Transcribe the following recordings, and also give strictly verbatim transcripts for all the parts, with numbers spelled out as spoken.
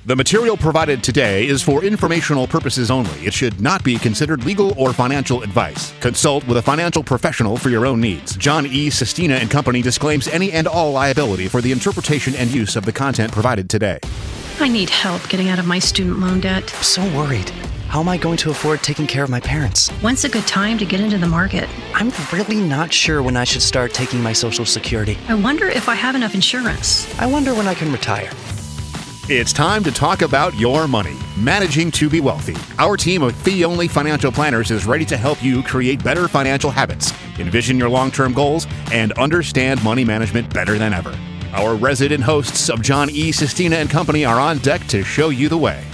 The material provided today is for informational purposes only. It should not be considered legal or financial advice. Consult with a financial professional for your own needs. John E. Sestina and Company disclaims any and all liability for the interpretation and use of the content provided today. I need help getting out of my student loan debt. I'm so worried. How am I going to afford taking care of my parents? When's a good time to get into the market? I'm really not sure when I should start taking my Social Security. I wonder if I have enough insurance. I wonder when I can retire. It's time to talk about your money, managing to be wealthy. Our team of fee-only financial planners is ready to help you create better financial habits, envision your long-term goals, and understand money management better than ever. Our resident hosts of John E. Sestina and Company are on deck to show you the way.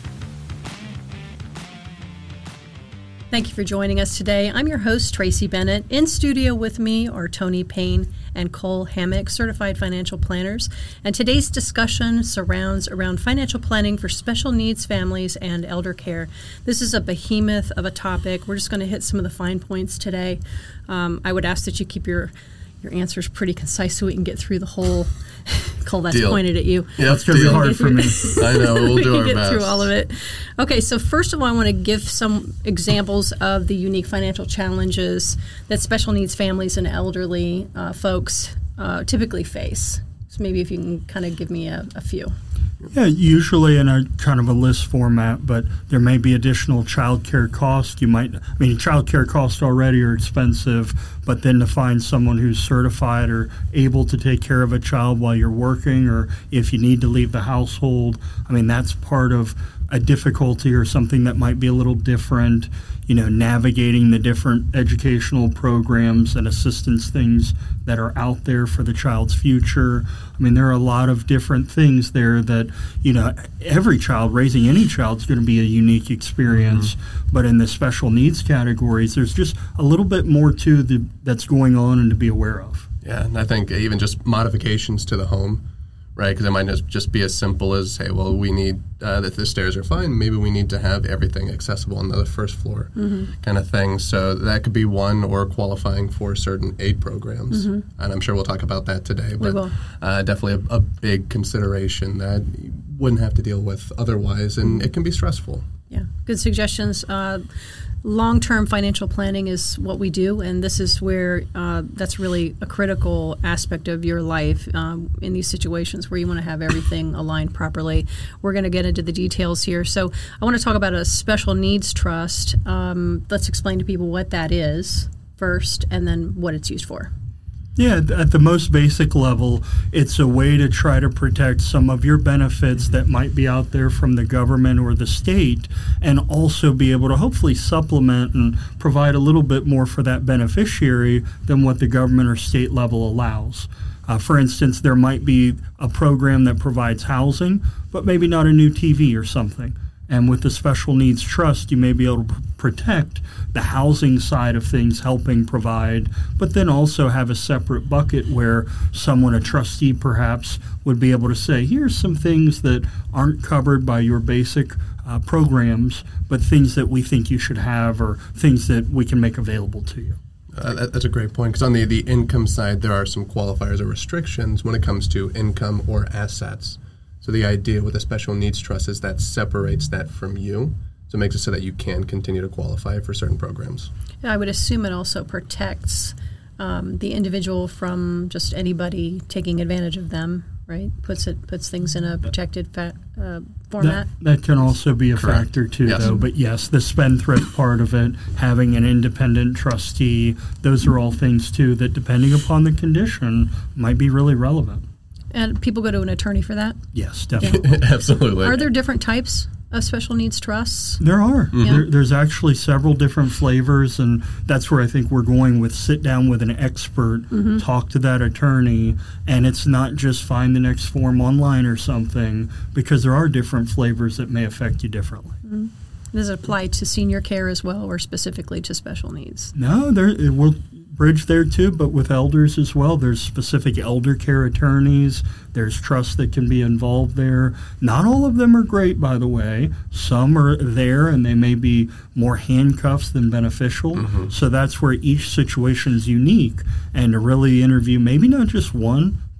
Thank you for joining us today. I'm your host, Tracy Bennett. In studio with me are Tony Payne and Cole Hammock, certified financial planners. And today's discussion surrounds around financial planning for special needs families and elder care. This is a behemoth of a topic. We're just going to hit some of the fine points today. Um, I would ask that you keep your your answers pretty concise so we can get through the whole. Cole, that's Deal. Pointed at you. Yeah, it's going to be hard for me. I know, we'll we do can our get best. through all of it. Okay, so first of all, I want to give some examples of the unique financial challenges that special needs families and elderly uh, folks uh, typically face. So maybe if you can kind of give me a, a few. Yeah, usually in a kind of a list format, but there may be additional child care costs. You might, I mean, child care costs already are expensive, but then to find someone who's certified or able to take care of a child while you're working, or if you need to leave the household, I mean, that's part of a difficulty or something that might be a little different, you know, navigating the different educational programs and assistance things that are out there for the child's future. I mean, there are a lot of different things there that, you know, every child, raising any child is going to be a unique experience. Mm-hmm. But in the special needs categories, there's just a little bit more to the that's going on and to be aware of. Yeah, and I think even just modifications to the home, right? Because it might just be as simple as, hey, well, we need uh, that the stairs are fine. Maybe we need to have everything accessible on the first floor, mm-hmm. kind of thing. So that could be one, or qualifying for certain aid programs. Mm-hmm. And I'm sure we'll talk about that today. But we will. Uh, definitely a, a big consideration that you wouldn't have to deal with otherwise, and it can be stressful. Yeah, good suggestions. Uh, long-term financial planning is what we do, and this is where uh, that's really a critical aspect of your life um, in these situations where you want to have everything aligned properly. We're going to get into the details here. So I want to talk about a special needs trust. Um, let's explain to people what that is first, and then what it's used for. Yeah, at the most basic level, it's a way to try to protect some of your benefits that might be out there from the government or the state, and also be able to hopefully supplement and provide a little bit more for that beneficiary than what the government or state level allows. Uh, for instance, there might be a program that provides housing, but maybe not a new T V or something. And with the Special Needs Trust, you may be able to p- protect the housing side of things, helping provide, but then also have a separate bucket where someone, a trustee perhaps, would be able to say, here's some things that aren't covered by your basic uh, programs, but things that we think you should have, or things that we can make available to you. Uh, that, that's a great point, because on the, the income side, there are some qualifiers or restrictions when it comes to income or assets. So the idea with a special needs trust is that separates that from you, so it makes it so that you can continue to qualify for certain programs. I would assume it also protects um, the individual from just anybody taking advantage of them, right? Puts it puts things in a protected fa- uh, format. That, that can also be a Correct. factor too, Yes. though. But yes, the spendthrift part of it, having an independent trustee, those are all things too that, depending upon the condition, might be really relevant. And people go to an attorney for that? Yes, definitely. Absolutely. Are there different types of special needs trusts? There are. Mm-hmm. There, there's actually several different flavors, and that's where I think we're going with sit down with an expert, mm-hmm. talk to that attorney, and it's not just find the next form online or something, because there are different flavors that may affect you differently. Mm-hmm. Does it apply to senior care as well, or specifically to special needs? No, there it will bridge there too, but with elders as well. There's specific elder care attorneys. There's trusts that can be involved there. Not all of them are great, by the way. Some are there, and they may be more handcuffs than beneficial. Mm-hmm. So that's where each situation is unique. And to really interview maybe not just one,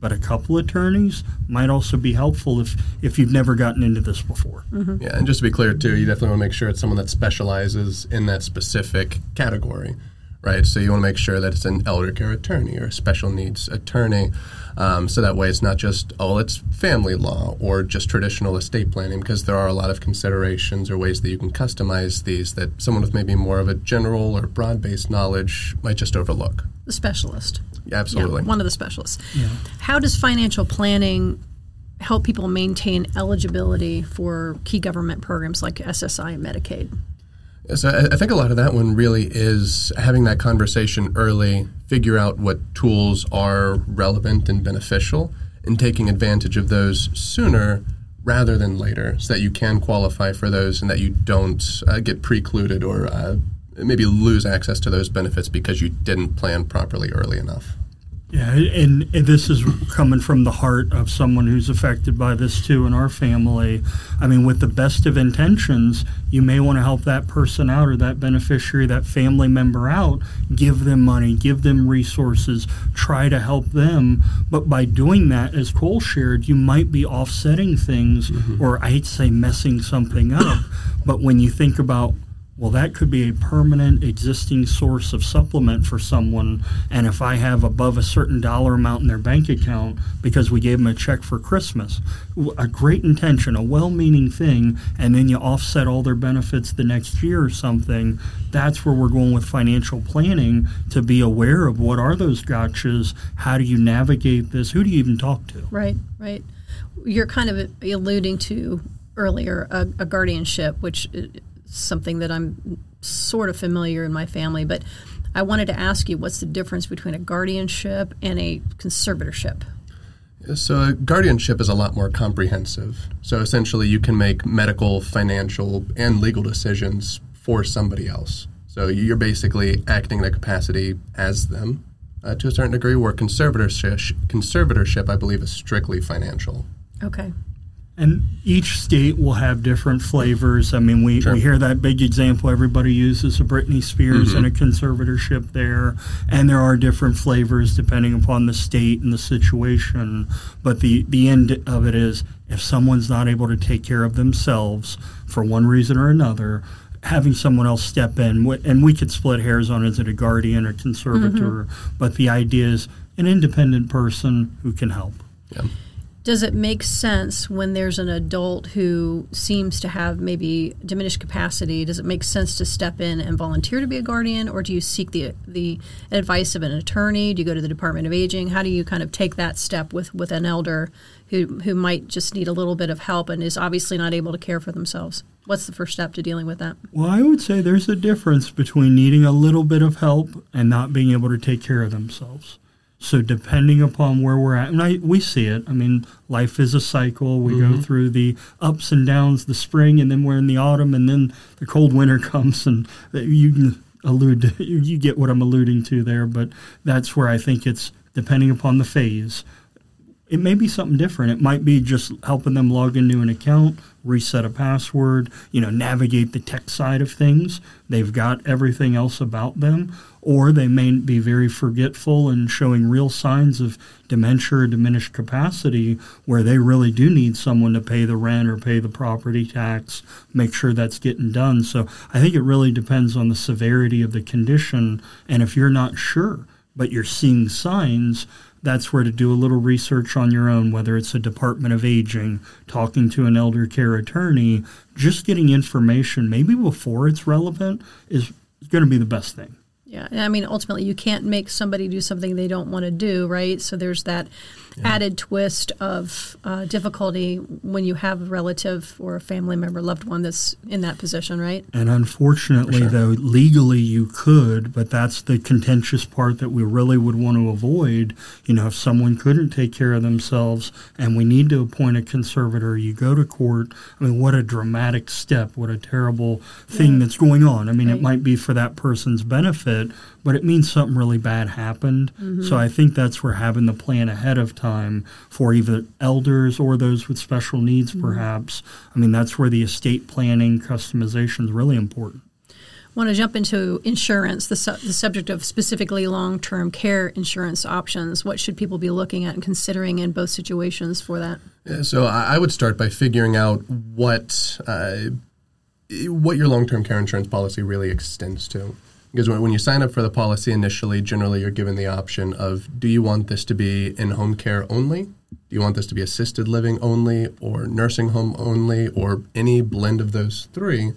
but a couple attorneys might also be helpful if, if you've never gotten into this before. Mm-hmm. Yeah, and just to be clear, too, you definitely want to make sure it's someone that specializes in that specific category, right? So you want to make sure that it's an elder care attorney or a special needs attorney. Um, so that way it's not just, oh, it's family law or just traditional estate planning, because there are a lot of considerations or ways that you can customize these that someone with maybe more of a general or broad-based knowledge might just overlook. The specialist. Yeah, absolutely. Yeah, one of the specialists. Yeah. How does financial planning help people maintain eligibility for key government programs like S S I and Medicaid? So I, I think a lot of that one really is having that conversation early, figure out what tools are relevant and beneficial, and taking advantage of those sooner rather than later, so that you can qualify for those and that you don't uh, get precluded or uh, maybe lose access to those benefits because you didn't plan properly early enough. Yeah, and, and this is coming from the heart of someone who's affected by this too in our family. I mean, with the best of intentions, you may want to help that person out or that beneficiary, that family member out, give them money, give them resources, try to help them. But by doing that, as Cole shared, you might be offsetting things, mm-hmm. or I hate to say messing something up. But when you think about, well, that could be a permanent existing source of supplement for someone. And if I have above a certain dollar amount in their bank account because we gave them a check for Christmas, a great intention, a well-meaning thing, and then you offset all their benefits the next year or something, that's where we're going with financial planning, to be aware of what are those gotchas, how do you navigate this, who do you even talk to? Right, right. You're kind of alluding to earlier a, a guardianship, which something that I'm sort of familiar in my family, but I wanted to ask you, what's the difference between a guardianship and a conservatorship? So a guardianship is a lot more comprehensive. So essentially you can make medical, financial, and legal decisions for somebody else. So you're basically acting in a capacity as them uh, to a certain degree, where conservatorship, conservatorship, I believe, is strictly financial. Okay. And each state will have different flavors. I mean, we, Sure. we hear that big example everybody uses of Britney Spears Mm-hmm. and a conservatorship there. And there are different flavors depending upon the state and the situation. But the, the end of it is, if someone's not able to take care of themselves for one reason or another, having someone else step in, and we could split hairs on, is it a guardian or conservator, mm-hmm. but the idea is an independent person who can help. Yeah. Does it make sense when there's an adult who seems to have maybe diminished capacity, does it make sense to step in and volunteer to be a guardian, or do you seek the the advice of an attorney? Do you go to the Department of Aging? How do you kind of take that step with, with an elder who, who might just need a little bit of help and is obviously not able to care for themselves? What's the first step to dealing with that? Well, I would say there's a difference between needing a little bit of help and not being able to take care of themselves. So depending upon where we're at, and I, we see it. I mean, life is a cycle. We mm-hmm. go through the ups and downs, the spring, and then we're in the autumn, and then the cold winter comes, and you can allude to, you get what I'm alluding to there. But that's where I think it's depending upon the phase. It may be something different. It might be just helping them log into an account, reset a password, you know, navigate the tech side of things. They've got everything else about them. Or they may be very forgetful and showing real signs of dementia or diminished capacity, where they really do need someone to pay the rent or pay the property tax, make sure that's getting done. So I think it really depends on the severity of the condition. And if you're not sure, but you're seeing signs, that's where to do a little research on your own, whether it's a Department of Aging, talking to an elder care attorney, just getting information maybe before it's relevant is going to be the best thing. Yeah, I mean, ultimately, you can't make somebody do something they don't want to do, right? So there's that yeah. added twist of uh, difficulty when you have a relative or a family member, loved one that's in that position, right? And unfortunately, sure. though, legally you could, but that's the contentious part that we really would want to avoid. You know, if someone couldn't take care of themselves and we need to appoint a conservator, you go to court. I mean, what a dramatic step, what a terrible thing yeah. that's going on. I mean, right. it might be for that person's benefit, but it means something really bad happened. Mm-hmm. So I think that's where having the plan ahead of time for either elders or those with special needs, mm-hmm. perhaps. I mean, that's where the estate planning customization is really important. want to jump into insurance, the, su- the subject of specifically long-term care insurance options. What should people be looking at and considering in both situations for that? Yeah, so I I would start by figuring out what uh, what your long-term care insurance policy really extends to. Because when, when you sign up for the policy initially, generally you're given the option of, do you want this to be in-home care only? Do you want this to be assisted living only, or nursing home only, or any blend of those three?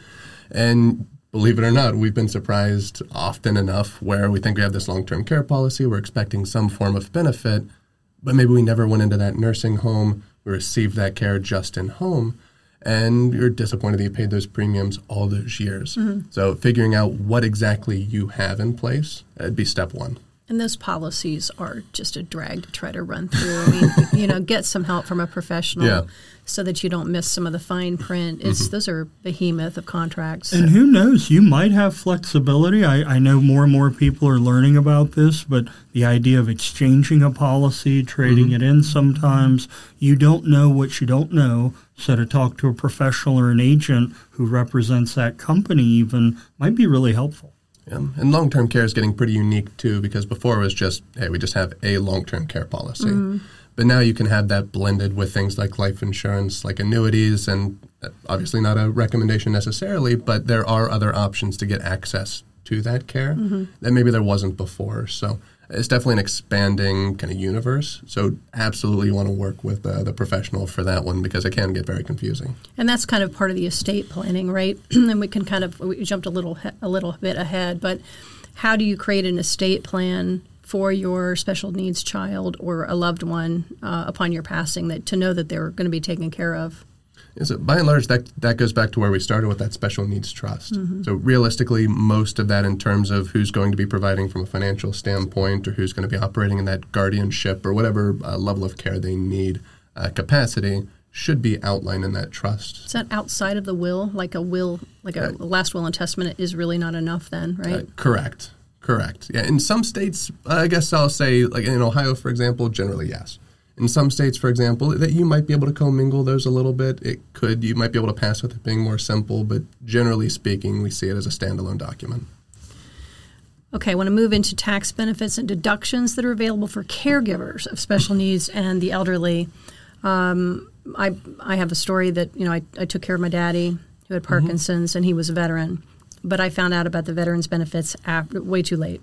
And believe it or not, we've been surprised often enough where we think we have this long-term care policy, we're expecting some form of benefit, but maybe we never went into that nursing home, we received that care just in home, and you're disappointed that you paid those premiums all those years. Mm-hmm. So figuring out what exactly you have in place, that'd be step one. And those policies are just a drag to try to run through. I mean, you know, get some help from a professional Yeah. so that you don't miss some of the fine print. It's Mm-hmm. Those are behemoth of contracts. And who knows, you might have flexibility. I, I know more and more people are learning about this, but the idea of exchanging a policy, trading Mm-hmm. it in sometimes, you don't know what you don't know. So to talk to a professional or an agent who represents that company even might be really helpful. Yeah. And long-term care is getting pretty unique too, because before it was just, hey, we just have a long-term care policy. Mm-hmm. But now you can have that blended with things like life insurance, like annuities, and obviously not a recommendation necessarily, but there are other options to get access to that care mm-hmm. that maybe there wasn't before. So it's definitely an expanding kind of universe. So absolutely you want to work with uh, the professional for that one, because it can get very confusing. And that's kind of part of the estate planning, right? And we can kind of, we jumped a little a little bit ahead, but how do you create an estate plan for your special needs child or a loved one uh, upon your passing, that to know that they're going to be taken care of? Yeah, so by and large, that that goes back to where we started with that special needs trust. Mm-hmm. So realistically, most of that in terms of who's going to be providing from a financial standpoint, or who's going to be operating in that guardianship or whatever uh, level of care they need uh, capacity, should be outlined in that trust. Is that outside of the will? Like a will, like a uh, last will and testament is really not enough then, right? Uh, correct. Correct. Yeah. In some states, uh, I guess I'll say, like in Ohio, for example, generally yes. In some states, for example, that you might be able to commingle those a little bit. It could, you might be able to pass with it being more simple, but generally speaking, we see it as a standalone document. Okay, I want to move into tax benefits and deductions that are available for caregivers of special needs and the elderly. Um, I I have a story that, you know, I, I took care of my daddy who had Parkinson's, mm-hmm. and he was a veteran. But I found out about the veterans benefits after, way too late.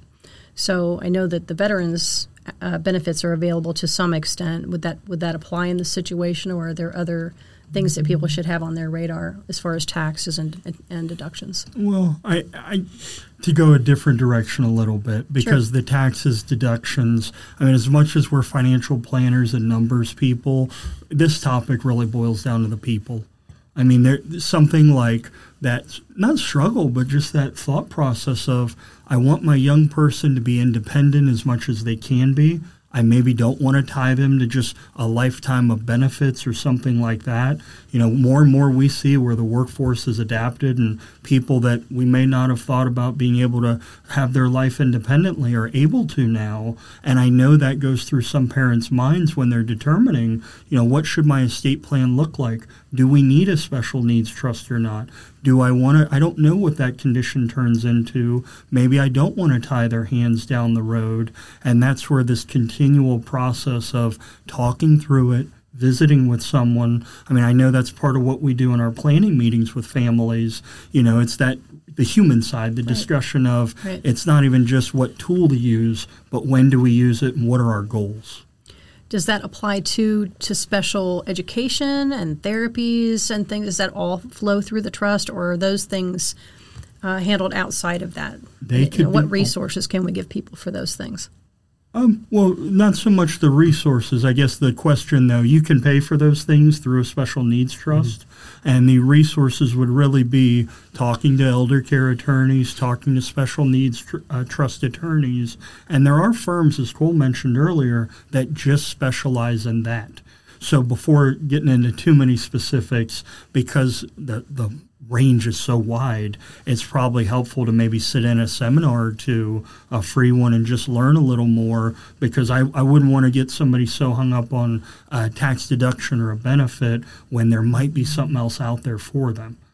So I know that the veterans uh, benefits are available to some extent. Would that would that apply in this situation, or are there other things that people should have on their radar as far as taxes and and, and deductions? Well, I, I to go a different direction a little bit, because Sure. the taxes, deductions, I mean, as much as we're financial planners and numbers people, this topic really boils down to the people. I mean, there's something like that, not struggle, but just that thought process of, I want my young person to be independent as much as they can be. I maybe don't want to tie them to just a lifetime of benefits or something like that. You know, more and more we see where the workforce is adapted, and people that we may not have thought about being able to have their life independently are able to now. And I know that goes through some parents' minds when they're determining, you know, what should my estate plan look like? Do we need a special needs trust or not? Do I want to, I don't know what that condition turns into. Maybe I don't want to tie their hands down the road. And that's where this continual process of talking through it, visiting with someone. I mean, I know that's part of what we do in our planning meetings with families. You know, it's that the human side, the right. discussion of right. It's not even just what tool to use, but when do we use it and what are our goals? Does that apply to to special education and therapies and things? Does that all flow through the trust, or are those things uh, handled outside of that? They You could know, what be- resources can we give people for those things? Um, well, not so much the resources. I guess the question, though, you can pay for those things through a special needs trust, mm-hmm. and the resources would really be talking to elder care attorneys, talking to special needs tr- uh, trust attorneys, and there are firms, as Cole mentioned earlier, that just specialize in that. So before getting into too many specifics, because the the range is so wide, it's probably helpful to maybe sit in a seminar or two, a free one, and just learn a little more, because I, I wouldn't want to get somebody so hung up on a tax deduction or a benefit when there might be something else out there for them.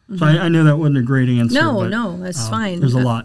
Mm-hmm. So I, I know that wasn't a great answer. No, but, no, that's uh, fine. There's a lot.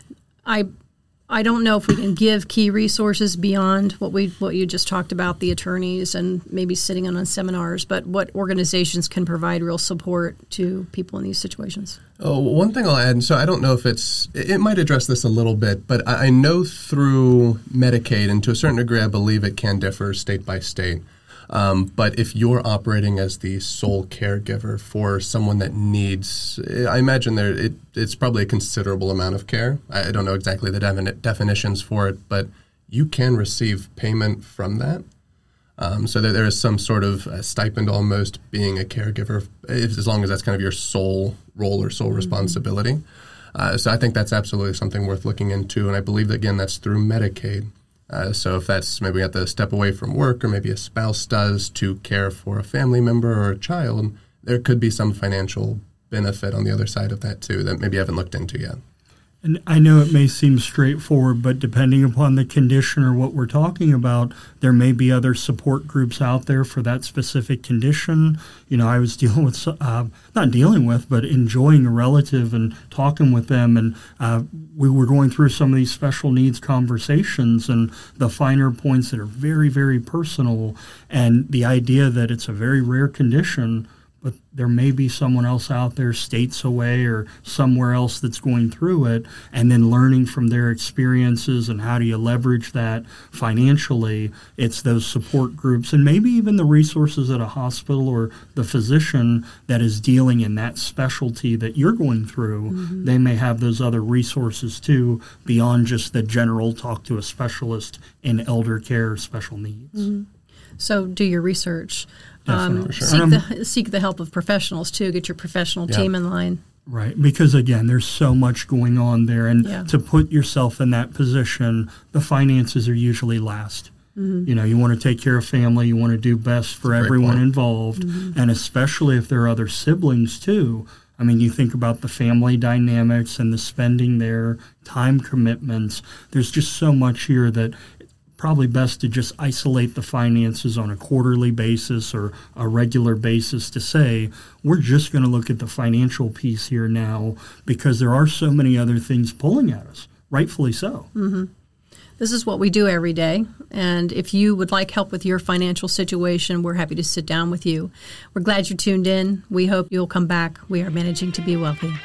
I I don't know if we can give key resources beyond what we what you just talked about, the attorneys and maybe sitting in on seminars, but what organizations can provide real support to people in these situations. Oh, one thing I'll add, so I don't know if it's, it might address this a little bit, but I know through Medicaid, and to a certain degree I believe it can differ state by state, um, but if you're operating as the sole caregiver for someone that needs, I imagine there it, it's probably a considerable amount of care. I don't know exactly the defini- definitions for it, but you can receive payment from that. Um, so that there is some sort of uh, stipend almost being a caregiver, if, as long as that's kind of your sole role or sole mm-hmm. responsibility. Uh, so I think that's absolutely something worth looking into, and I believe that, again, that's through Medicaid. Uh, so if that's maybe we have to step away from work, or maybe a spouse does to care for a family member or a child, there could be some financial benefit on the other side of that too that maybe you haven't looked into yet. And I know it may seem straightforward, but depending upon the condition or what we're talking about, there may be other support groups out there for that specific condition. You know, I was dealing with, uh, not dealing with, but enjoying a relative and talking with them. And uh, we were going through some of these special needs conversations and the finer points that are very, very personal. And the idea that it's a very rare condition, but there may be someone else out there states away or somewhere else that's going through it, and then learning from their experiences and how do you leverage that financially. It's those support groups and maybe even the resources at a hospital or the physician that is dealing in that specialty that you're going through. Mm-hmm. They may have those other resources too, beyond just the general talk to a specialist in elder care or special needs. Mm-hmm. So do your research. Um, sure. seek, the, seek the help of professionals, too. Get your professional yeah. team in line. Right, because, again, there's so much going on there. And yeah. to put yourself in that position, the finances are usually last. Mm-hmm. You know, you want to take care of family. You want to do best for That's everyone involved. Mm-hmm. And especially if there are other siblings, too. I mean, you think about the family dynamics and the spending there, time commitments. There's just so much here that probably best to just isolate the finances on a quarterly basis or a regular basis to say, we're just going to look at the financial piece here now because there are so many other things pulling at us, rightfully so. Mm-hmm. This is what we do every day, and if you would like help with your financial situation, we're happy to sit down with you. We're glad you tuned in. We hope you'll come back. We are Managing to Be Wealthy.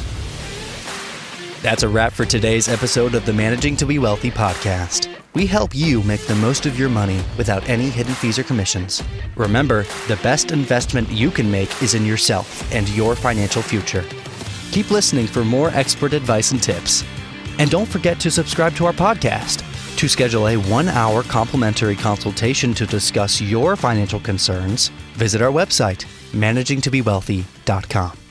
That's a wrap for today's episode of the Managing to Be Wealthy podcast. We help you make the most of your money without any hidden fees or commissions. Remember, the best investment you can make is in yourself and your financial future. Keep listening for more expert advice and tips. And don't forget to subscribe to our podcast. To schedule a one-hour complimentary consultation to discuss your financial concerns, visit our website, managing to be wealthy dot com.